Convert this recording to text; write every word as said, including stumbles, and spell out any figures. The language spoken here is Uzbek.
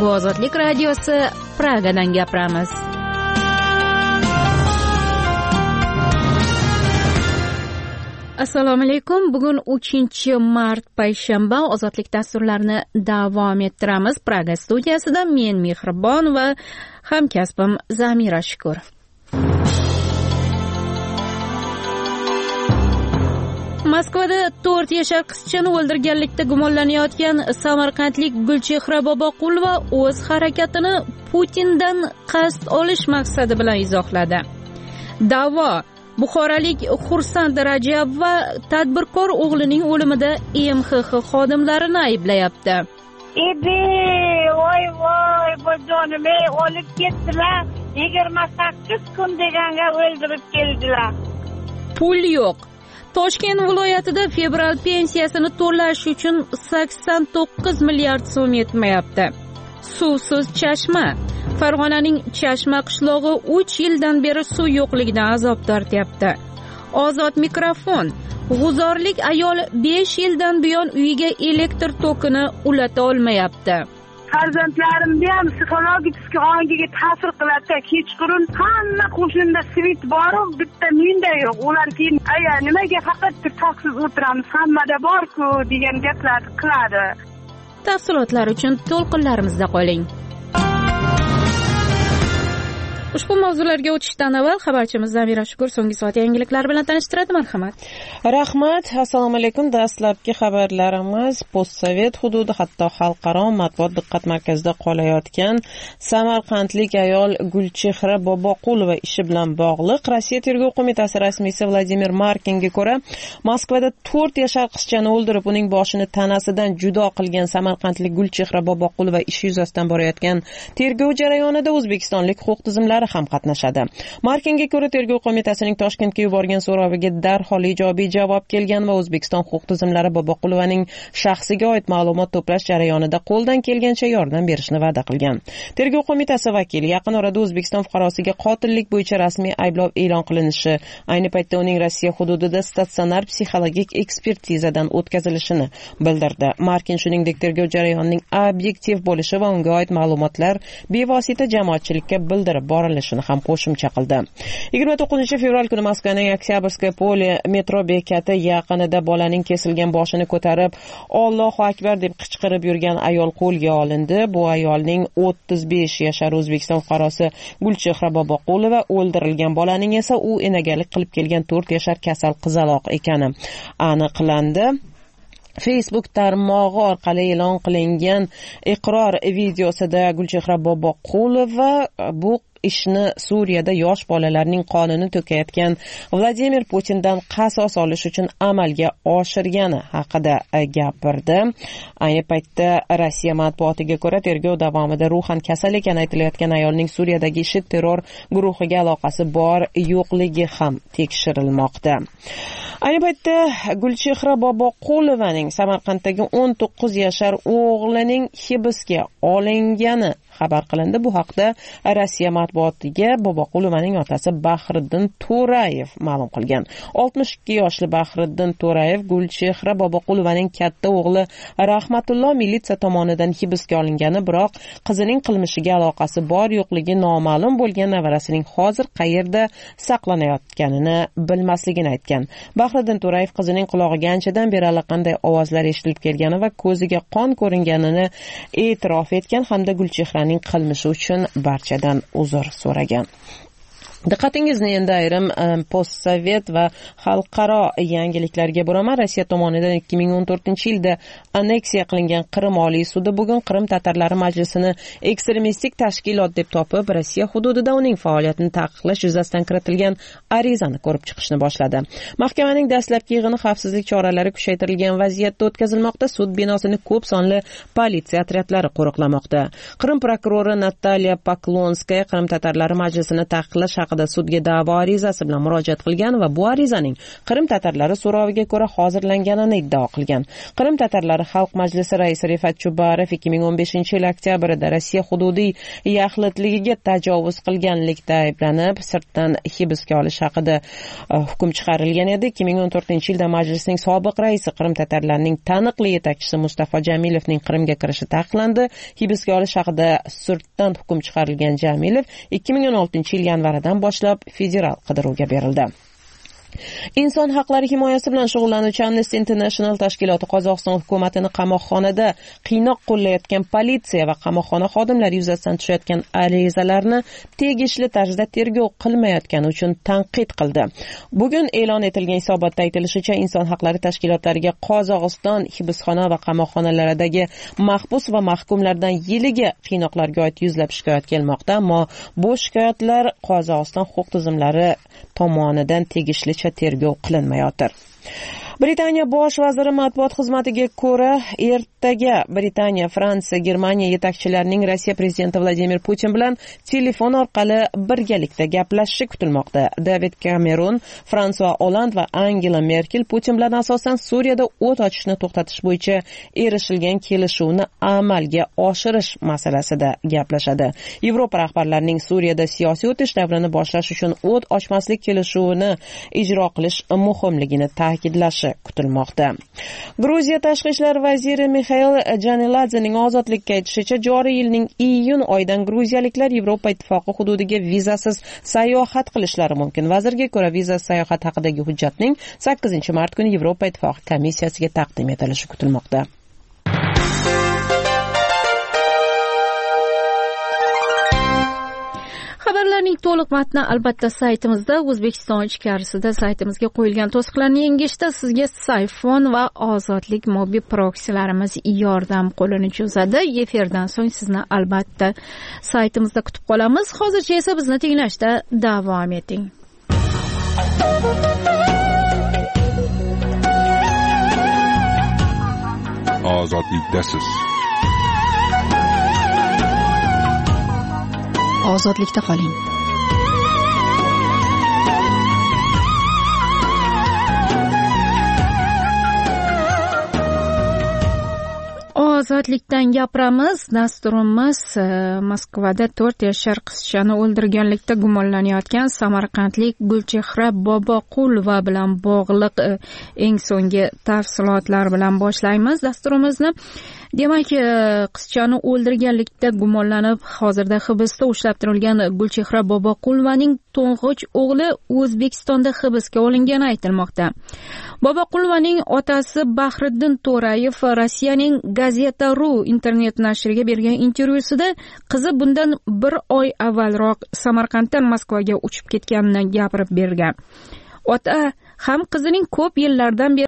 Bu Ozodlik radiosi, Pragadan gapiramiz. Assalomu alaykum. Bugun uchinchi mart payshanba. Ozodlik dasturlarini davom ettiramiz. Praga studiyasida men Mehribon va hamkasbim Zamira Shukur. Moskvada to'rt yashar qizchani o'ldirganlikda gumonlanayotgan samarqandlik Gulchehra Boboqulova o'z harakatini Putindan qasd olish maqsadi bilan izohladi. Da'vo Buxorolik Xursand Rajab va tadbirkor o'g'lining o'limida E M X X xodimlarini ayblayapti. Ebe, voy voy, bojonim, ey olib ketdilar. yigirma sakkiz kun deganga o'ldirib keldilar. Pul yo'q. Toshkent viloyatida fevral pensiyasini to'lash uchun sakson to'qqiz milliard so'm yetmayapti. Suvsiz Chashma. Farg'onaning Chashma qishlog'i uch yildan beri suv yo'qligidan azob tortyapti. Ozod mikrofon. G'uzorlik ayol besh yildan buyon uyiga elektr tokini ulata olmayapti. Farzandlarimda ham psixologik ongiga ta'sir qiladi. Kechqurun hamma qo'shnimda svit bor, bitta menda yo'q. Ular keyin aya nimaga faqat toksiz o'tiramiz, hammada bor-ku degan gaplarni qiladi. Tafsilotlar uchun to'lqinlarimizda qoling. Ushbu mavzularga o'tishdan avval xabarchimiz Zamira Shukur so'nggi soat yangiliklari bilan tanishtiradi. Marhamat. Rahmat. Assalomu alaykum. Dastlabki xabarlarimiz postsovet hududi, hatto xalqaro matbuot diqqat markazida qolayotgan samarqandlik ayol Gulchehra Boboqulova ishi bilan bog'liq. Rossiya tergov qo'mitasi rasmiysi Vladimir Markinga ko'ra, Moskvada to'rt yashar qizchani o'ldirib, uning boshini tanasidan judo qilgan samarqandlik Gulchehra Boboqulova ishi yuzasidan borayotgan tergov jarayonida o'zbekistonlik huquq tizimlari ham qatnashadi. Markinga ko'ra, tergov qo'mitasining Toshkentga yuborgan so'roviga darhol ijobiy javob kelgan va O'zbekiston huquq tizimlari Boboqulovaning shaxsiga oid ma'lumot to'plash jarayonida qo'ldan kelgancha yordam berishni va'da qilgan. Tergov qo'mitasi vakili yaqin orada O'zbekiston fuqarosiga qotillik bo'yicha rasmiy ayblov e'lon qilinishi, ayni paytda uning Rossiya hududida statsionar psixologik ekspertizadan o'tkazilishini bildirdi. Markin shuningdek tergov jarayonining obyektiv bo'lishi va unga oid ma'lumotlar bevosita jamoatchilikka bildirib borilishini ham qo'shimcha qildi. yigirma to'qqizinchi fevral kuni Moskvaning Oktyabrskaya poli metro bekati yaqinida bolaning kesilgan boshini ko'tarib Allohu akbar deb qichqirib yurgan ayol qo'lga olindi. Bu ayolning o'ttiz besh yashar O'zbekiston fuqarosi Gulchehra Boboqulova, o'ldirilgan bolaning esa u enagalik qilib kelgan to'rt yashar kasal qizaloq ekani aniqlandi. Facebook tarmog'i orqali e'lon qilingan iqror videosida Gulchehra Boboqulova bu ishni Suriyada yosh bolalarning qonini to'kayotgan Vladimir Putindan qasos olish uchun amalga oshirgani haqida gapirdi. Ayni paytda Rossiya matbuotiga ko'ra, tergov davomida ruhan kasal ekani aytilayotgan ayolning Suriyadagi IShID terror guruhiga aloqasi bor yo'qligi ham tekshirilmoqda. Ayni paytda Gulchehra Boboqulovaning Samarqanddagi o'n to'qqiz yashar o'g'lining hibsga olingani xabar qilindi. Bu haqda Rossiya matbuotiga Boboqulovaning otasi Bahriddin To'rayev ma'lum qilgan. oltmish ikki yoshli Bahriddin To'rayev Gulchehra Boboqulovaning katta o'g'li Rahmatulloh militsiya tomonidan hibsga olingani, biroq qizining qilmishiga aloqasi bor yo'qligi noma'lum bo'lgan nevarasining hozir qayerda saqlanayotganini bilmasligini aytgan. Bahriddin To'rayev qizining qulog'iga anchadan beri allaqanday ovozlar eshitilib kelgani va ko'ziga qon ko'ringanini e'tirof etgan hamda Gulchehra qilmishi uchun barchadan uzr so'ragan. Diqqatingizni endi ayrim postsovet va xalqaro yangiliklarga buraman. Rossiya tomonidan ikki ming o'n to'rtinchi yilda anneksiya qilingan Qrim Oliy sudi bugun Qrim tatarlari majlisini ekstremistik tashkilot deb topib, Rossiya hududida uning faoliyatini taqiqlash yuzasidan kiritilgan arizani ko'rib chiqishni boshladi. Mahkamaning dastlabki yig'ini xavfsizlik choralari kuchaytirilgan vaziyatda o'tkazilmoqda. Sud binosini ko'p sonli politsiya otryadlari qo'riqlamoqda. Qrim prokurori Natalya Poklonskaya Qrim tatarlari majlisini taqiqlash haqida haqida sudga da'vo arizasi bilan murojaat qilgan va bu arizaning Qrim tatarlari so'roviga ko'ra hozirlanganini iddao qilgan. Qrim tatarlari Xalq majlisi raisi Rifat Chubarov ikki ming o'n beshinchi yil oktyabrida Rossiya hududiy yaxlitligiga tajovuz qilganlikda ayblanib, sirtdan hibsga olish haqida hukm chiqarilgan edi. ikki ming o'n to'rtinchi yilda majlisning sobiq raisi Qrim tatarlarining taniqli yetakchisi Mustafa Jamilovning Qrimga kirishi taqiqlandi. Hibsga olish haqida sirtdan hukm chiqarilgan Jamilov ikki ming o'n oltinchi yil yanvaridan boshlab federal qidiruvga berildi. Inson haqlari himoyasi bilan shug'ullanuvchi Amnesty International tashkiloti Qozog'iston hukumatini qamoqxonada qiynoq qo'llayotgan politsiya va qamoqxona xodimlari yuzasidan tushayotgan arizalarni tegishli tarzda tergov qilmayotgani uchun tanqid qildi. Bugun e'lon etilgan hisobotda aytilishicha, inson haqlari tashkilotlariga Qozog'iston hibsxona va qamoqxonalaridagi mahbus va mahkumlardan yiliga qiynoqlarga oid yuzlab shikoyat kelmoqda, ammo bu shikoyatlar Qozog'iston huquq tizimlari tomonidan tegishli tergov qilinmayotir. Britaniya bosh vaziri matbuot xizmatiga ko'ra, ertaga Britaniya, Fransiya, Germaniya yetakchilarining Rossiya prezidenti Vladimir Putin bilan telefon orqali birgalikda gaplashishi kutilmoqda. David Cameron, François Hollande va Angela Merkel Putin bilan asosan Suriyada o't ochishni to'xtatish bo'yicha erishilgan kelishuvni amalga oshirish masalasida gaplashadi. Yevropa rahbarlarining Suriyada siyosiy o'tish davrini boshlash uchun o't ochmaslik kelishuvini ijro qilish muhimligini ta'kidlashi kutilmoqda. Gruziya tashqi ishlar vaziri Mikhail Janiladzening ozodlikka aytishicha, joriy yilning iyun oyidan gruziyaliklar Yevropa ittifoqi hududiga vizasiz sayohat qilishlari mumkin. Vazirga ko'ra, viza sayohat haqidagi hujjatning sakkizinchi mart kuni Yevropa ittifoqi komissiyasiga taqdim etilishi kutilmoqda. Xabarlarning to'liq matni albatta saytimizda, O'zbekiston ichkarisida saytimizga qo'yilgan to'siqlarni yengishda sizga Sayfon va Ozodlik mobil proksilarimiz yordam qo'lini cho'zadi. Efirdan so'ng sizni albatta saytimizda kutib qolamiz. Hozircha esa bizni tinglashda davom eting. Ozodlikdasiz. Ozodlikda qoling. Ozodlikdan gapiramiz. Dasturimiz Moskvada to'rt yashar qizchani o'ldirganlikda gumonlanayotgan samarqandlik Gulchehra Boboqulova bilan bog'liq eng so'nggi tafsilotlar bilan boshlaymiz dasturimizni. Demak, qizchani o'ldirganlikda gumonlanib hozirda hibsda ushlab turilgan Gulchehra Boboqulovaning to'ng'ich o'g'li O'zbekistonda hibsga olingani aytilmoqda. Boboqulovaning otasi Bahriddin To'rayev Rossiyaning Gazeta.ru internet nashriga bergan intervyusida qizi bundan bir oy avvalroq Samarqanddan Moskvaga uchib ketganini gapirib bergan. Ota ham qizining ko'p yillardan beri